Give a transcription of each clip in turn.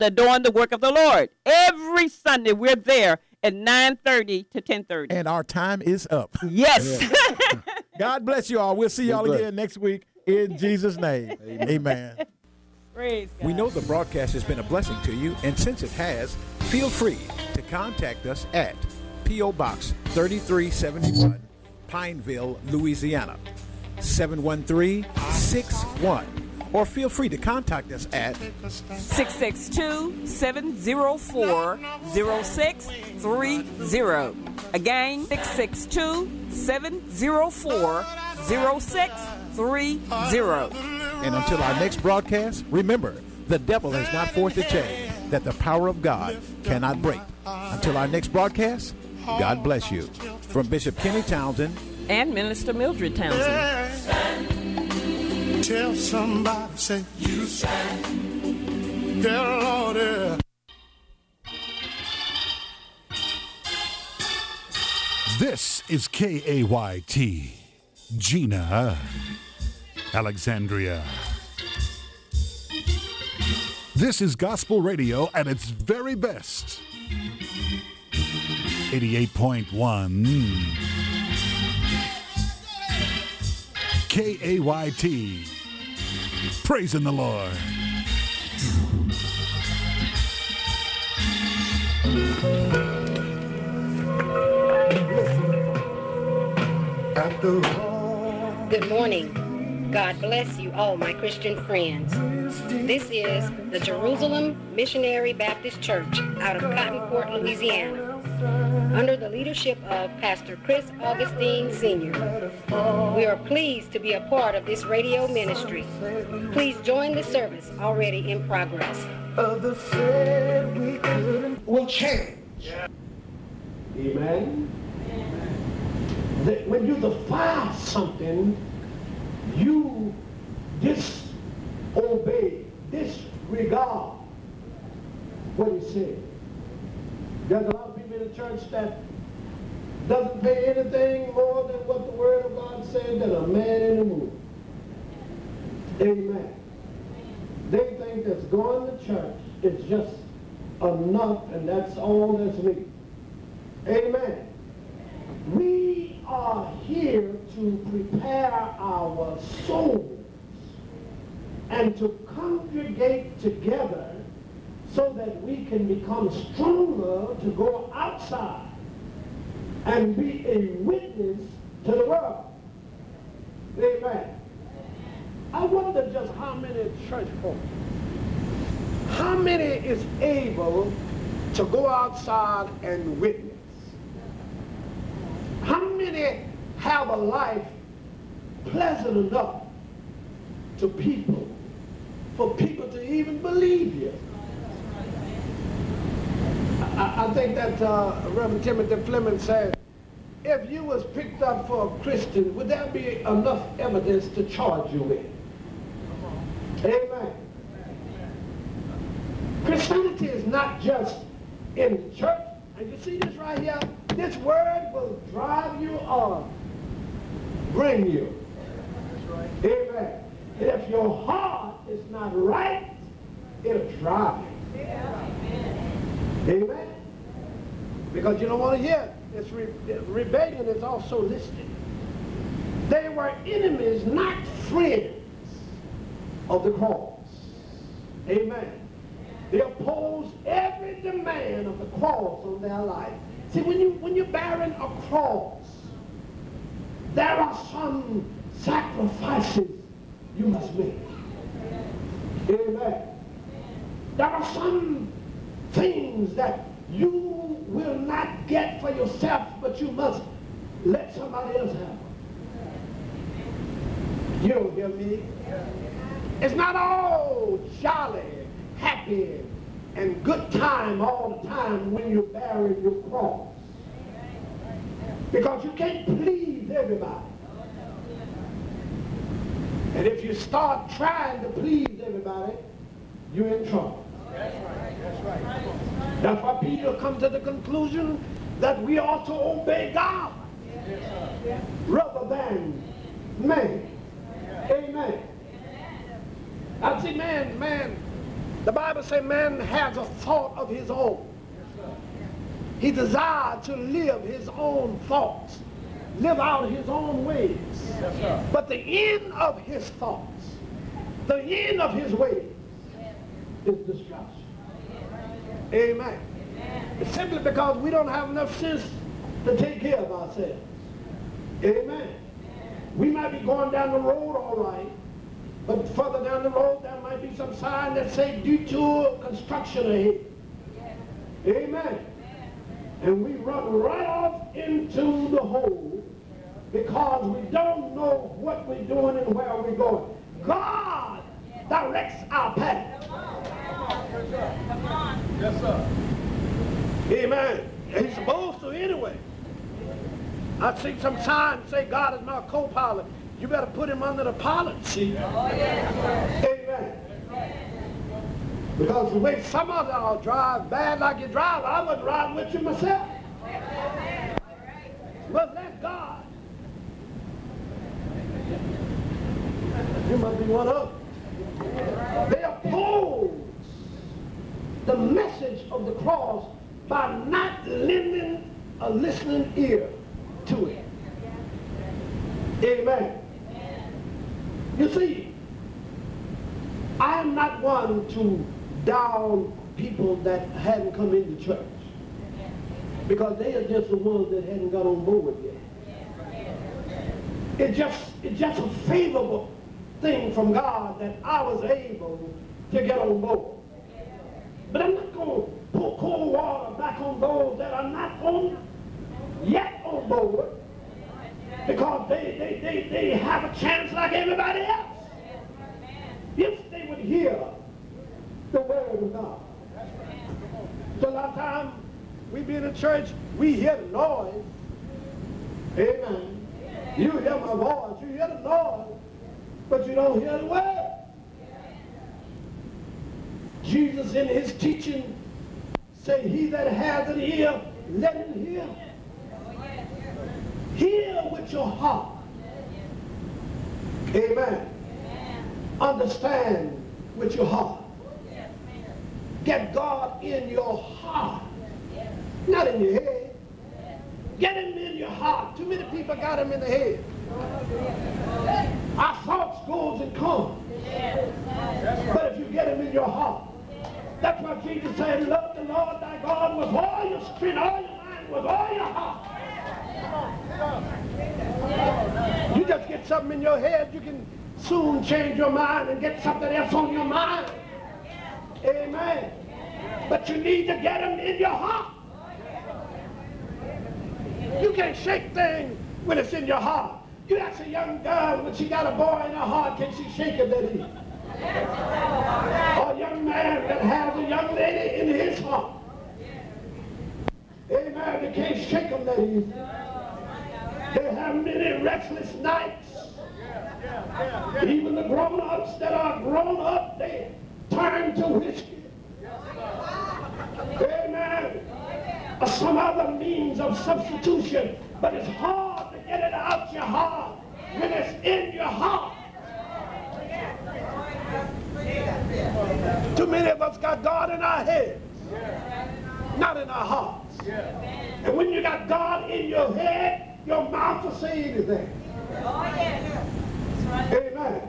doing the work of the Lord. Every Sunday we're there at 9:30 to 10:30. And our time is up. Yes. God bless you all. We'll see y'all again next week in Jesus' name. Amen. Praise God. We know the broadcast has been a blessing to you, and since it has, feel free to contact us at P.O. Box 3371, Pineville, Louisiana, 71361. Or feel free to contact us at 662-704-0630. Again, 662-704-0630. And until our next broadcast, remember, the devil has not forced a chain that the power of God cannot break. Until our next broadcast, God bless you. From Bishop Kenny Townsend and Minister Mildred Townsend. Tell somebody, say, you stand. Yeah, Lord, yeah. This is KAYT, Gina, Alexandria. This is gospel radio at its very best. 88.1 KAYT. Praising the Lord. Good morning. God bless you all, my Christian friends. This is the Jerusalem Missionary Baptist Church out of Cotton Court, Louisiana, under the leadership of Pastor Chris Augustine Sr. We are pleased to be a part of this radio ministry. Please join the service already in progress. Will change. Amen. That when you defile something, you disobey, disregard what he said. There's a lot of people in the church that doesn't pay anything more than what the Word of God said than a man in the moon. Amen. They think that going to church is just enough and that's all that's needed. Amen. We are here to prepare our souls and to congregate together so that we can become stronger to go outside and be a witness to the world. Amen. I wonder just how many church folk, how many is able to go outside and witness? How many have a life pleasant enough to people, for people to even believe you? I think that Reverend Timothy Fleming said, if you was picked up for a Christian, would there be enough evidence to charge you with? Amen. Christianity is not just in the church. And you see this right here? This word will drive you or bring you. Amen. And if your heart is not right, it'll drive you. Amen. Because you don't want to hear it. This rebellion is also listed. They were enemies, not friends of the cross. Amen. They opposed every demand of the cross on their life. See, when you're bearing a cross, there are some sacrifices you must make. Amen. There are some things that you will not get for yourself, but you must let somebody else have. You don't hear me? It's not all jolly, happy, and good time all the time when you're bearing your cross. Because you can't please everybody. And if you start trying to please everybody, you're in trouble. That's right. That's right. That's why Peter come to the conclusion that we ought to obey God rather than man. Amen. I see, man, The Bible says man has a thought of his own. He desires to live his own thoughts, live out his own ways. But the end of his thoughts, the end of his ways is destruction. Amen. It's simply because we don't have enough sense to take care of ourselves. Amen. We might be going down the road all right, but further down the road there might be some sign that say detour construction ahead. Amen. And we run right off into the hole because we don't know what we're doing and where we're going. God directs our path. Come on. Yes, sir. Amen. And he's supposed to anyway. I've seen some signs say God is my co-pilot. You better put him under the pilot seat. Amen. Because the way some of y'all drive bad like you drive, I wouldn't ride with you myself. But let God. You must be one of them. They oppose the message of the cross by not lending a listening ear to it. Amen. You see, I am not one to down people that hadn't come into church, because they are just the ones that hadn't got on board yet. It's just a favorable thing from God that I was able to get on board. But I'm not going to pour cold water back on those that are not yet on board, because they have a chance like everybody else. If they would hear the word of God. So a lot of times we be in a church, we hear the noise. Amen. You hear my voice, you hear the noise, but you don't hear the word. Jesus in his teaching said, he that has an ear, let him hear. Hear with your heart. Amen. Understand with your heart. Get God in your heart, not in your head. Get him in your heart. Too many people got him in the head. Our thoughts goes and comes. But if you get him in your heart, that's why Jesus said, love the Lord thy God with all your strength, all your mind, with all your heart. You just get something in your head, you can soon change your mind and get something else on your mind. Amen. But you need to get them in your heart. You can't shake things when it's in your heart. You ask a young girl when she got a boy in her heart, can she shake it that easy? Or a young man that has a young lady in his heart. Amen. They can't shake them that easy. They have many restless nights. Even the grown-ups that are grown up, they turn to whiskey. Amen. Or some other means of substitution. But it's hard to get it out your heart when it's in your heart. Too many of us got God in our heads, not in our hearts. And when you got God in your head, your mouth will say anything. Amen.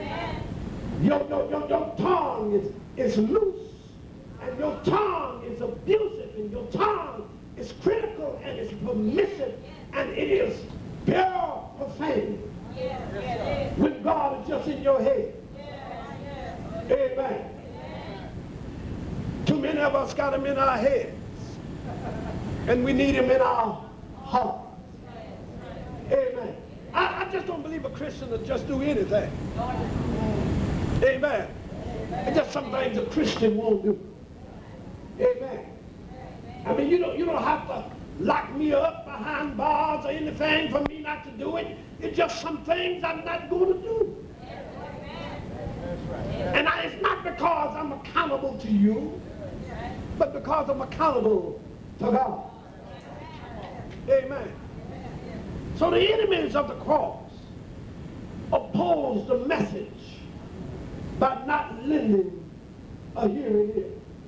Your tongue is loose, and your tongue is abusive, and your tongue is critical, and it's permissive, and it is pure profanity. When God is just in your head. Amen. Too many of us got him in our heads, and we need him in our heart. Amen. I just don't believe a Christian will just do anything. Amen. It's just some things a Christian won't do. Amen. I mean, you don't have to lock me up behind bars or anything for me not to do it. It's just some things I'm not going to do. And it's not because I'm accountable to you, but because I'm accountable to God. Amen. So the enemies of the cross oppose the message by not lending a hearing ear.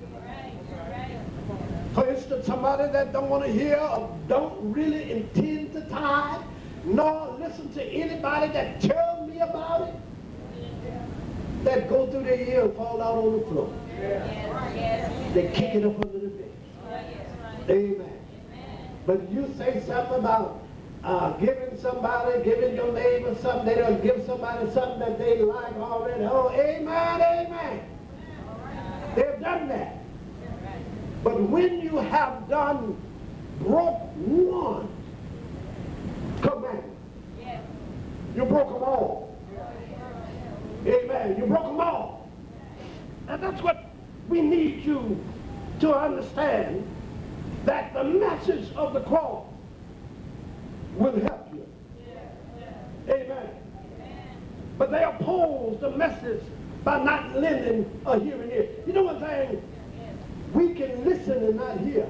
For instance, somebody that don't want to hear or don't really intend to tithe, nor listen to anybody that tells me about it, that go through their ear and fall out on the floor. They kick it up under the bed. Amen. But you say something about giving somebody, giving your neighbor something, they don't give somebody something that they like already. Oh, amen, amen. They've done that. But when you have broke one commandment, you broke them all. Amen. You broke them all. And that's what we need you to understand, that the message of the cross will help you. Amen. But they oppose the message by not lending a hearing ear. You know one thing? We can listen and not hear.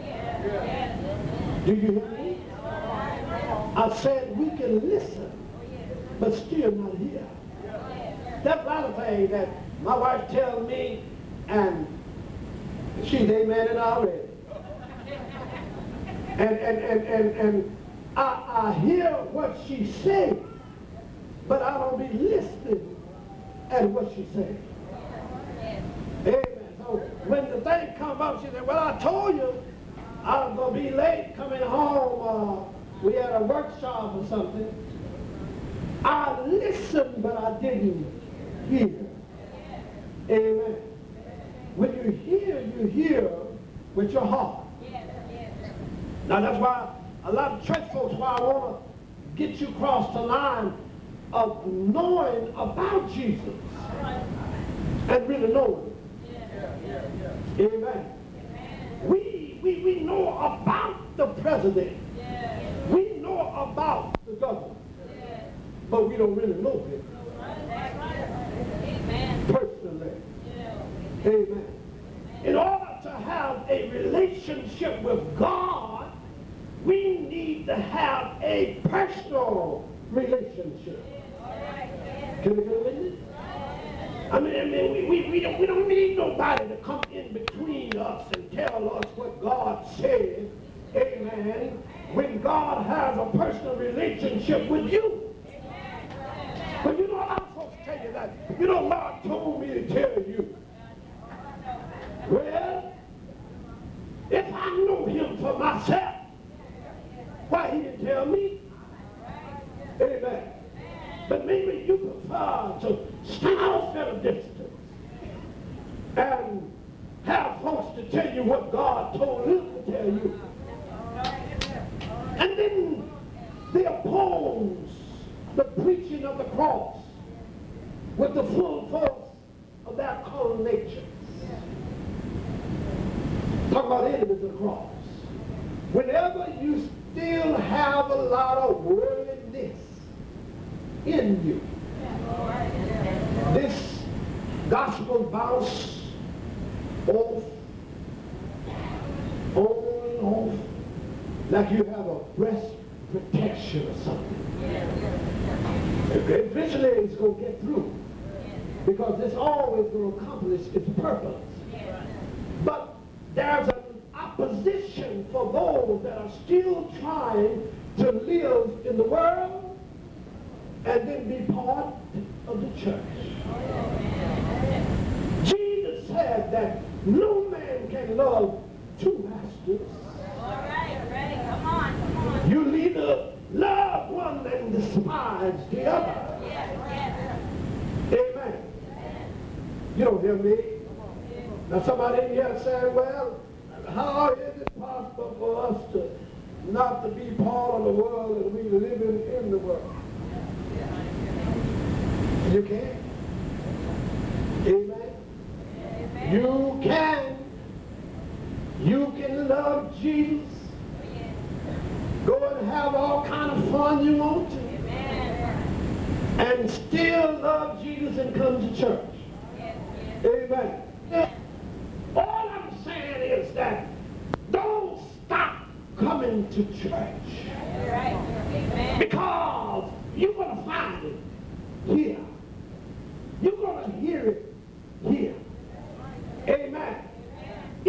Do you hear me? I said we can listen, but still not hear. That's a lot of things that my wife tells me, and she's amen it already. And I hear what she says, but I don't be listening at what she says. Amen. So when the thing comes up, she said, well, I told you I was going to be late coming home. We had a workshop or something. I listened, but I didn't hear. Amen. When you hear with your heart. Now that's why a lot of church folks, why I want to get you across the line of knowing about Jesus and really knowing him. Amen. We know about the president. We know about the government. But we don't really know him personally. Amen. In order to have a relationship with God, we need to have a personal relationship. Can we get a witness? I mean, we don't need nobody to come in between us and tell us what God said. Amen. When God has a personal relationship with you. But you know, a lot of folks tell you that. You know, God told me to tell you. Well, if I know him for myself, why he didn't tell me? Amen. But maybe you prefer to stand off at a distance and have folks to tell you what God told him to tell you. And then they oppose the preaching of the cross with the full force of their carnal nature. Talk about enemies of the cross. Whenever you still have a lot of worldliness in you, this gospel bounce off, on and off, like you have a breast protection or something. Eventually it's going to get through, because it's always going to accomplish its purpose. But there's an opposition for those that are still trying to live in the world and then be part of the church. Jesus said that no man can love two masters. Come on. You either love one and despise the other. Amen. You don't hear me? Now somebody in here saying, well, how is it possible for us to not to be part of the world and we living in the world? You can. Amen. You can. You can love Jesus. Go and have all kind of fun you want to. And still love Jesus and come to church. Amen. All I'm saying is that don't stop coming to church. Because you're going to find it here.